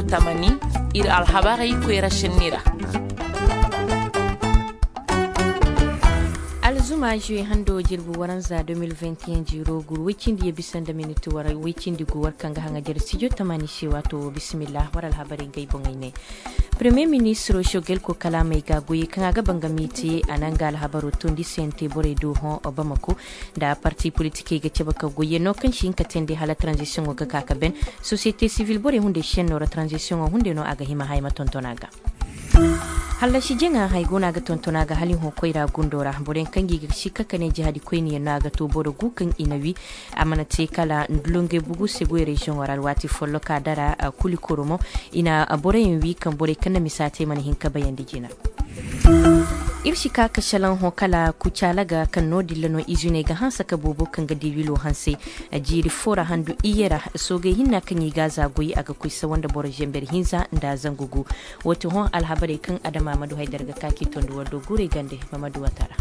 tamani ir alhabari kwera shinira alzuma juye hando jirbu waran za 2021 jiro gur wikindi ya bisan da minutu wara wikindi guwar kanga hanga jar sijo tamani shi wato bismillah waral habari gai bongaine Premier Ministre Shogel ko kalamai ga goyi kan ga bangamiti ananga alhabaru tundi sente bore do hon Obamako da parti politique ga ceba ka goyi no kan shin ka tende hala transition ga kaka ben société civile bore hunde shen no transition hunde no aga hima hayma tontonaga halla shi jenga hay gona ga tontona ga halin ho koira gundora boren kangi ga shi kakane jihadi koini na ga to bodo gukan inawi amana te kala ndlonge bugu sego region waral wati follo ka dara kuli koromo ina boren wi kan bore kana misate mani hinka bayan dijina irshi ka kashalan ho kala kucala ga kan no dillano izune ga hansa ka bobo kan ga diwilo hanse jiri fora handu iyera soge hinna kan yi gaza goyi aga kuisa wanda boro jember hinza da zangugu wato hon alhabare kan adama madu haidar ga kaki tondo wado gure gande mamadu watara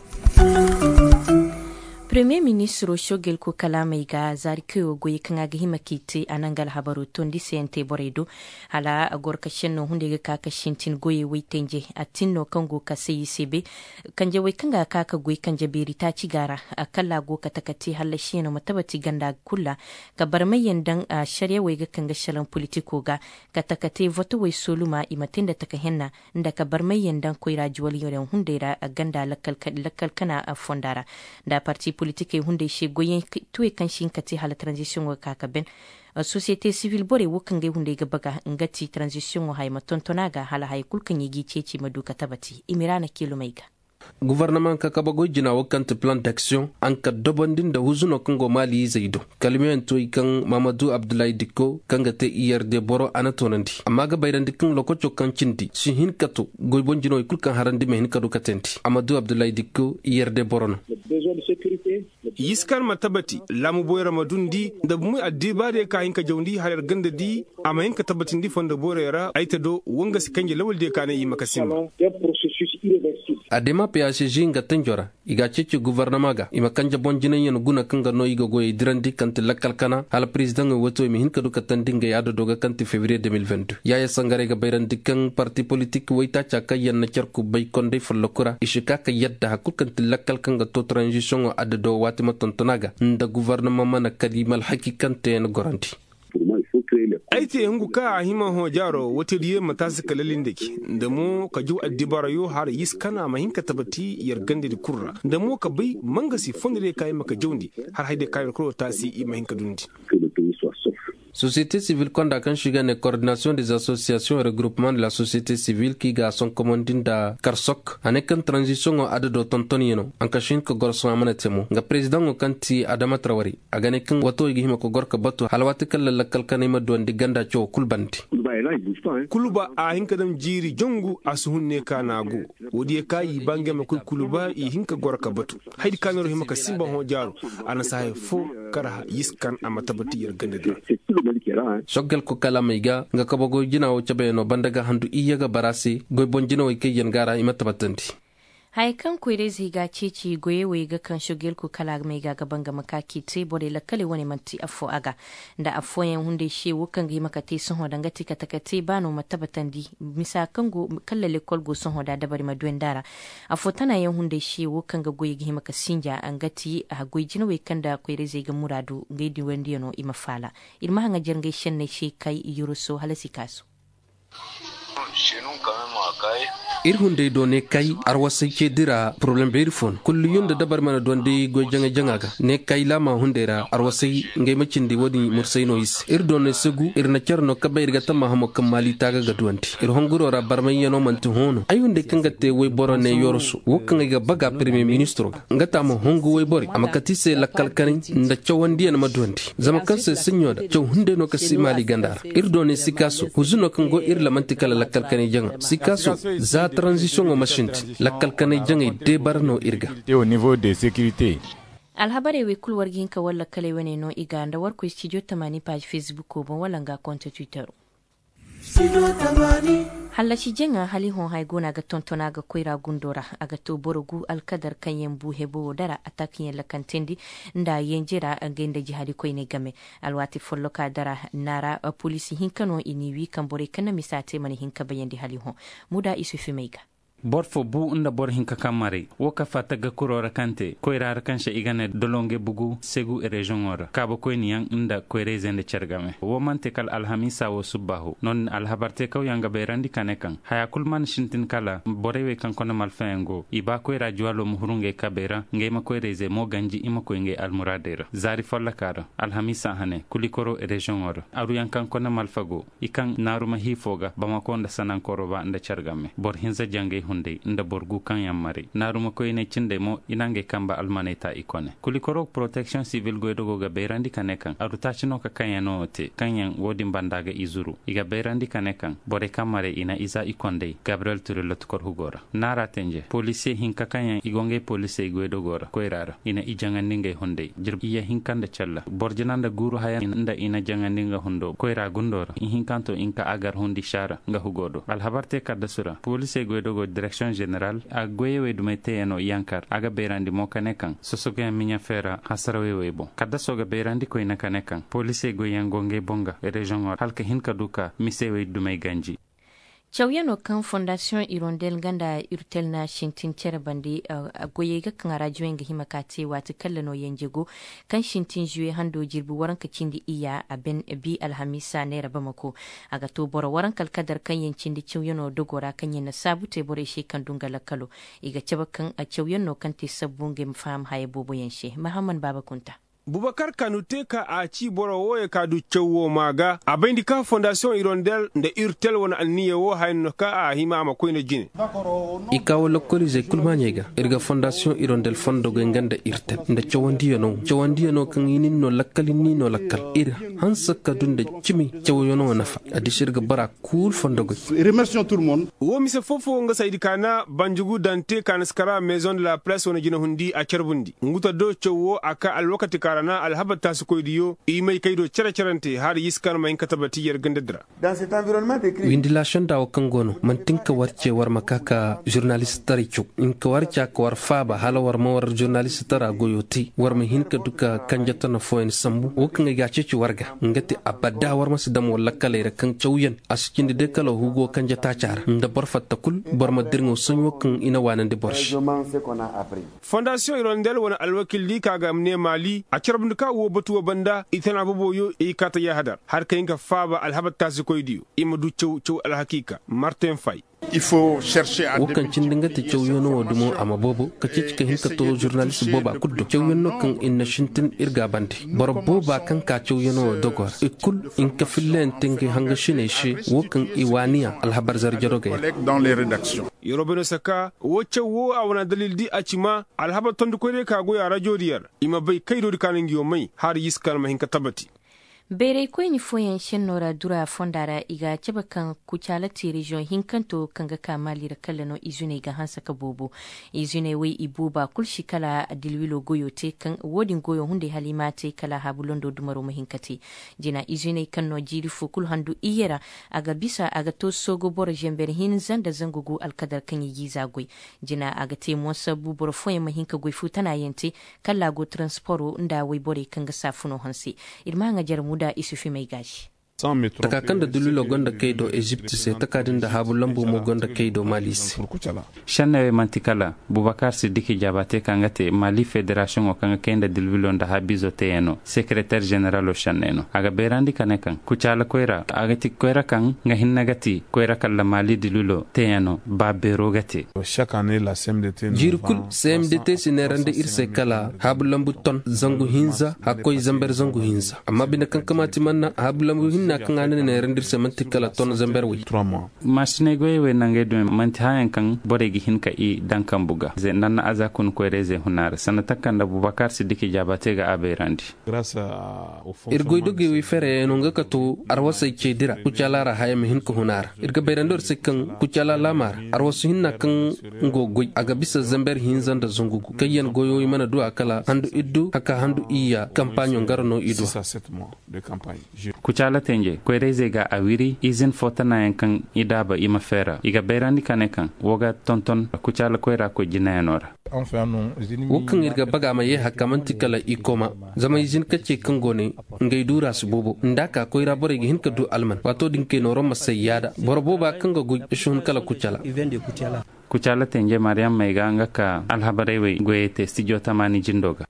Premier Ministre Shogel ko kalamai ga zarkiyo goyi kan aga himakiti anangal habaru tondi sente boredo hala agorka shenno hunde ga kaka shintin goyi waitenje atinno kango ka sai sebe kanje wai kanga kaka goyi kanje beri ta cigara akalla go ka takati hala sheno matabati ganda kulla ka barmayen dan shari'a wai ga kanga shalan politiko ga ka takate voto wai soluma imatinda taka henna inda ka barmayen dan koira juwali yoren hundera ganda lakkal kana fondara da parti politique hunde she goyen tuwe kan shin kati hala transition wa kaka ben société civile bore wukan ga hunde ga baga ngati transition wa hayma tontonaga hala hay kulkan yigi ceci maduka tabati imirana kilomaiga gouvernement ka kabago jina wakant plan d'action an ka dobandin da huzuno kango mali zaido kalmiyan toy kan Mamadou Abdoulaye Dicko kanga te IRD boro anatonandi amma ga bayran dikin lokocho kan cindi shi hin kato goy bonjino kulkan harandi me hin kadu katenti Amadou Abdoulaye Dicko IRD borono yiskar matabati lamu boyra madundi da mu addi bare ka hinka jawndi halar ganda di amma hinka tabatin di fonda borera aita do wanga sikanje lawal de kana yi makasim adema PACG nga tanjora iga cece gouvernement ga ima kanja bonjina yen guna kanga no iga goye dirandi kanti lakkal kana hala president woto mi hinka duka tandinga yado doga kanti février 2022 yaya sangare ga bayrandi kan parti politique wayta chaka yen na cerku bay konde follokura ishika ka yadda hakul kanti lakkal kanga to transition o addo watima tontonaga nda gouvernement mana kadimal hakikante en goranti aite hungu ka hima ho jaro wata riye matasa kalalin dake da mu ka ju addibara yo har yiskana mahinka tabati yargande da kurra da mu ka bai mangasi fondire kai maka jaundi har haide kai kurwa tasi i mahinka dundi Société civile konda kan shiga ne coordination des associations et regroupement de la société civile qui ga son commandin da karsok anekan transition o adado tontoni yeno an kashin ko gorso amana temo nga president o kanti Adama Traoré agane kan wato igi hima ko gorka batu halwati kala lakal kanima don diganda cho kulbanti kuluba a hinka dam jiri jongu asuhunne kanago wodi kai bange ma kuluba i hinka gorka batu haidi kanoro hima ka simba ho jaro ana sahe fo kara yiskan amatabati yargande da Shogel ko kala maiga nga kabago jina o chabe no bandaga handu iyaga barasi goy bonjina o ke yengara imatabatanti hay kan kwere ziga ceci goye wega kan shogel ko kala maiga gaban ga makaki te bore la kale woni manti afo aga da afo yan hunde she wukan ga makati sun hoda ngati katakate bano matabatandi misa kango kallale kolgo sun hoda da bari madwen dara afo tana yan hunde she wukan ga goye ga makasinja angati a goye jina we kanda kwere ziga muradu ngedi wendi no imafala irma hanga jerngay shenne she kai yuruso halasi kaso irhunde do ne kai arwasai ke dira problem berifon kullu yunda dabar mana don de go janga janga ga ne kai lama hundera arwasai ngai macin de wodi mursai no is do ne segu na cerno ka bayir ga tamma hamo kamali taga ga duwanti honguro ra barmay yano mantu hono ayunde kanga te way boro ne yorsu wokanga ga baga premier ministre ngata mo hongu way bori amakati se lakkal kanin nda chawandi na maduwanti zama kanse sinyoda chaw hunde no ka simali gandara do ne sikaso huzuno kango la mantikala lakkal kanin janga sikaso za transition au machine la kalkane jangai debarno irga au niveau de sécurité alhabare we kulwar ginka walla kale wane no iganda war ko studio 80 page facebook ko bon wala nga compte twitter hallashi jenga hali hon hay gona ga tontona ga koira gundora aga to borogu alkadar kanyen buhe bo dara atakin la kantendi nda yenjira ngende jihadi koine game alwati folloka dara nara polisi hinkano iniwi kambore kana misate mani hinka bayandi hali hon muda isufi meiga bor fo bu unda bor hinka kamari woka fataga kurora kante koirar kansha igane dolonge bugu segu e region ora kabo koini yang unda koirezende cergame wo mante kal alhamisa wo subahu non alhabarte kaw yanga berandi kanekan haya kulman shintin kala borewe kan kono malfengo iba koira jwalo muhurunge kabera ngema koireze mo ganji ima koinge almuradera zari follakara alhamisa hane kulikoro e region ora aru yankan kono malfago ikan naruma hifoga bamakonda sanan koroba nda cergame bor hinza jange hunde nda borgu kan yammari naruma koyne cinde mo inange kamba almaneta ikone kulikoro protection civil goydogo ga berandi kanekan arutachino ka kanyano te kanyan wodi bandaga izuru iga berandi kanekan bore kamare ina isa ikonde Gabriel Turelot kor hugora nara tenje police hinka kanyan igonge police goydogora koirara ina ijangandinge hunde jir iya hinkande challa borjananda guru haya nda ina jangandinga hundo koira gundora hinkanto inka agar hundi shara nga hugodo alhabarte kadasura police goydogo direction générale a goyewe dumete eno yankar aga berandi mo kanekan sosoga minya fera hasarawe bo kada soga berandi ko ina kanekan police goyangonge bonga e region halka hinka duka misewe dumay ganji Chawyano kan Fondation Irondel ganda irtel na shintin bandi goye ga kan rajuwen ga himakate wata kallano yanjego kan shintin juwe hando jirbu waran ka cindi iya a ben bi alhamisa ne raba mako aga to boro waran kalkadar kan yancin di chawyano dogora kan yana sabute bore she kan dungala kalo iga chabakan a chawyano kan te sabbunge mfam haye bobo yanshe Muhammad Baba Kunta Bubakar Kanute ka a ci boro woye ka du cewo maga a baindi ka Fondation Irondel da irtel wani anniye wo hayin ka a hima ma koyna jine. Ikawo lokolize kulmanyega irga Fondation Irondel fondo go nganda irtel nda cewandiyo no kan yinin no lakkalin ni no lakkal ir hansa ka dunda cimi cewo no nafa adishirga bara cool fondo go. Remercions tout le monde. Wo mise fofo nga saydi kana banjugu dante kan skara maison de la presse wona jina hundi a cerbundi nguta do cewo aka alwakati na alhabat tasu koydiyo imay kaydo cerante har yiskan mayin katabati yer gandadra dans cet environnement de crise windilation dawo kangono man tinka warce war makaka journaliste tarichu inka warca ko war faba hala war mawar journaliste tara goyoti war ma hinka duka kanjata na foen sambu wokanga gace ci warga ngati abada war masu dam wala kale kan chawyen askinde de kala hugo kanjata cara nda barfatta kul bar ma dirngo sonyo kan ina wanande borsh Fondation Irondel wana alwakil li kaga amne mali cerbu ka wo batuwa banda itana boboyo e kata ya hadar har kayin ka faba alhabat tasu koydiyo imadu cew alhakika Martin Fay il faut chercher à wakan cindinga te cewyono dumo ama bobo ka cicika hinka to journaliste boba kuddo cewyono kan inna shintin irga bandi boro boba kan ka cewyono dogor ikul inka fillen tingi hanga shine shi wakan iwania alhabar zarjaroge dans les rédactions yorobeno saka wocce wo awana dalil di acima alhabar tondu koyde ka go ya radio diyar ima bay kaydo di kanin giyo mai har yiskal ma hinka tabati bere ko ni foyen shenora dura fondara iga cebakan kucalati region hinkanto kanga kamali rakallano izune ga hansa ka bobo izune wai ibuba kulshi kala dilwilo goyote kan wodin goyo hunde halimate kala habulondo dumaro mahinkati jina izune kanno jiri fukul handu iyera aga bisa aga to sogo bor jember hin zanda zangugu alkadar kan yi zagoi jina aga te mosa bubor foyen mahinka goi futana yente kala go transporo nda wai bore kanga safuno hansi irma nga jarmu da isufi mai gashi takakan da dululo gonda kaido Egypt sai takadin da habu lambu mu gonda kaido Mali shanne mantikala Bubakar Sidiki Jabate kangate Mali Federation o kanga kenda dululo nda habizo teyeno secrétaire général o shanneno aga berandi kanekan kuchala koira agati koira kan nga hinnagati koira kala Mali dululo teyeno ba berogati chaque année la CMDT jirkul CMDT sinerande irse kala habu lambu ton zangu hinza hakoy zamber zangu hinza amma bina kan kamati manna habu lambu na kan anan ne rendir semanti kala ton zamberwi 3 mois masne goyewe nange do manti hayan kan boregi hinka i dankan buga ze nan aza kun ko reze hunar sanata kan da Bubakar Sidiki Jabate ga aberandi grâce au fond irgoydo ge wi fere no ngaka to arwasa ke dira kucalara hayam hinka hunar irga berandor sikkan kucala lamar arwasu hinna kan ngogoy aga bisa zamber hinzan da zungugu kayen goyoyi mana du'a kala handu iddu haka handu iya kampanyo ngarno iddu 7 mois de campagne kucala tenje kwereze ga awiri izin fotana yankan idaba ima fera iga berandi kanekan woga tonton kuchala kwera ko jinayanora wokan irga baga ma ye hakamanti kala ikoma zama izin kace kan gone ngai dura su bobo ndaka ko ira bore hin kadu alman wato dinke noro masayada borbo ba kan go shun kala kuchala tenje mariam maiga ngaka alhabarewe goyete studio tamani jindoga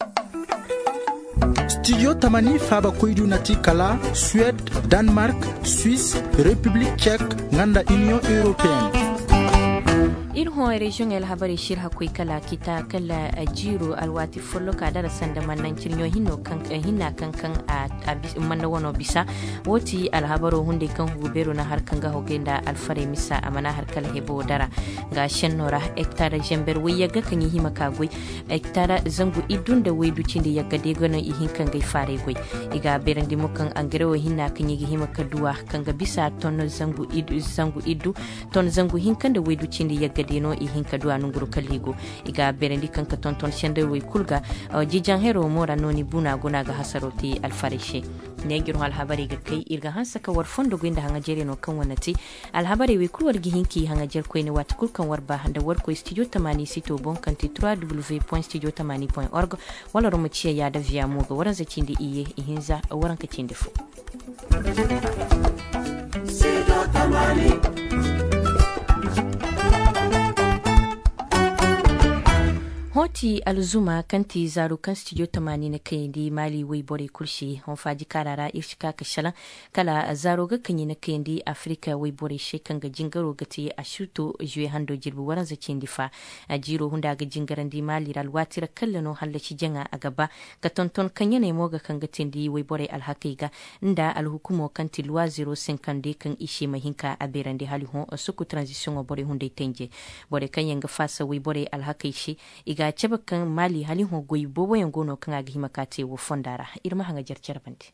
studio tamani faba koydu nati kala Suède, Danemark, Suisse, République tchèque nganda Union européenne. irho region el habari shir hakoi kala kita kala ajiro alwati follo ka dara sanda mannan cirnyo hinno kan hinna kan a manna wono bisa woti alhabaro hunde kan hubero na har kan ga hogenda alfare misa amana har kala hebo dara ga shennora hectare jember wiya ga kan hima ka goi hectare zangu idunda wedu cinde yaga de gona ihin kan gai fare goi iga berandi mo kan angrewo hinna kan yi hima ka duwa kan ga bisa ton zangu idu ton zangu hin kan da wedu cinde yaga deno ihin kadu anunguru kaligo iga berendi kanka tonton shende we kulga jijan hero mora noni buna gona ga hasaroti alfarishe ne giru alhabari ga kai irga hansa ka war fondo ginda hanga jere no kan wanati alhabari we kulwar gihinki hanga jer ko ne wat kulkan warba handa war ko studio tamani sito bon kanti www.studiotamani.org wala romo ciya ya da via mo ga waran zakindi iye ihinza waran ka cindi fu studio tamani hoti alzuma kanti zaru kan studio tamani na kai di mali wai bore kulshi hon faji karara ishka kashala kala zaro ga kanyi na kai di afrika wai bore she kan ga jingaro gati a shuto juwe hando jirbu waran zakin difa a jiro hunda ga jingaran di mali ralwatira kallano hallaci janga a gaba ga tonton kanya ne moga kan ga tindi wai bore alhaqiqa inda alhukumo kanti lwa 050 kan ishe mahinka a berande hali hon suku transition bore hunde tenje bore kanya ga fasa wai bore alhaqishi iga cebe kan mali halin ho goyi bobo yan gono kan agi makate wo fondara irma hanga jarjar bandi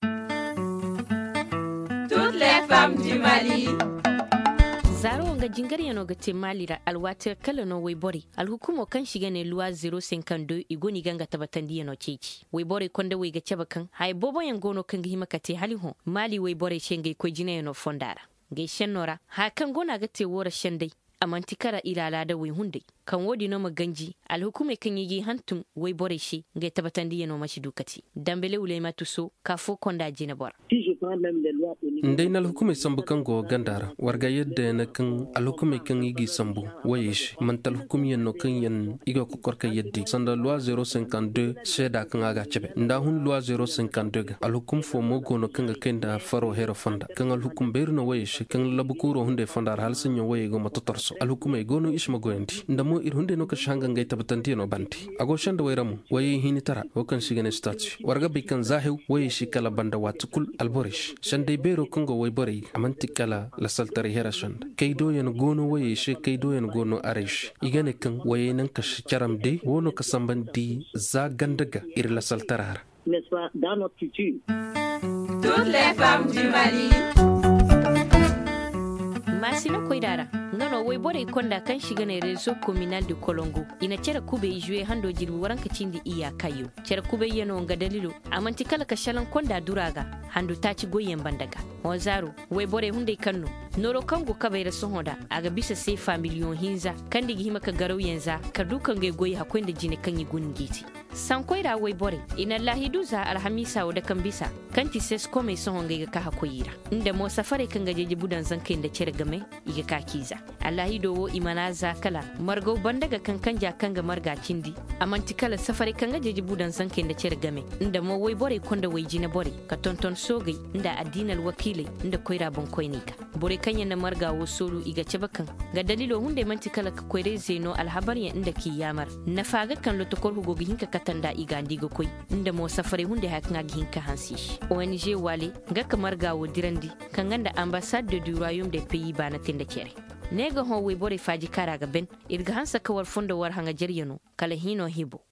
toutes les femmes du Mali zaro nga jingari yano ga mali ra alwata kala no weibori alhukumo kan shiga ne luwa 052 igoni ganga tabatandi yano ceci weibori konda we ga cebe kan hay bobo yan gono kan gi makate halin ho mali weibori shenge ko jina yano fondara ge shenora ha kan gona ga te wora shendai amantikara ilala da wai hunde kan wodi no maganji alhukume kan yi hantum wai bore shi ga tabatandi yano mashi dukati dambele ulema tuso kafo konda jina bor ndai na alhukume sambu kan go gandara warga yadda na kan alhukume kan yi sambu wayish mantal hukumi yanno kan yan iga ko korka yaddi sanda loi 052 sheda kan aga chebe nda hun loi 052 alhukum fo mo gono kan ga kenda faro hero fonda kan alhukum berno wayish kan labukuro hunde fonda halsin yo wayi go matotorso alhukume gono ishma goendi ndamo ir hunde no ka shanga ngai tabatanti no banti ago shanda wayramu wayi hini tara wakan shigane stati warga bikan zahew wayi shi kala banda watukul alborish shande bero kongo way bori amanti kala la saltari hera shanda kaydo yan gono wayi shi kaydo yan gono arish igane kan wayi nan ka charam de wono ka sambandi za gandaga ir la saltara n'est-ce pas dans notre culture toutes les femmes du Mali masina koidara ngano way bore konda kan shiga ne reso communal de Kolongo ina cera kube juwe hando jirbu waranka cindi iya kayo cera kube yano nga dalilo amanti kala ka shalan konda duraga hando taci goyen bandaga wazaro way bore hunde kanno noro kango kabayra sohoda aga bisa sefa million hinza kandi gi himaka garaw yenza ka dukan ge goyi hakwenda jine kan yi gungiti san koira way bore ina lahiduza alhamisa wada kan bisa kanti ses kome sohonga ga ka hakoyira inda mo safare kan gajeje budan zankai da cera game iga ka kiza allahi dowo imanaza kala margo bandaga kankanja kanga marga cindi amanti kala safari kanga jeji budan sanke da cer game inda mo way bore konda way jina bore ka tonton sogay inda addinal wakile inda koira bon koynika bore kanya na marga wo solu iga cebakan ga dalilo hunde manti kala ka koyre zeno alhabari inda ki yamar na faga kan lo tokor hugo gihinka katanda iga ndigo koy inda mo safari hunde hakna gihinka hansi ONG wale ga ka marga wo dirandi kanganda ambassade du royaume des pays bana tinda cere nega ho we bore faji karaga ben irga hansa kawar fondo war hanga jeryano kala hino hibo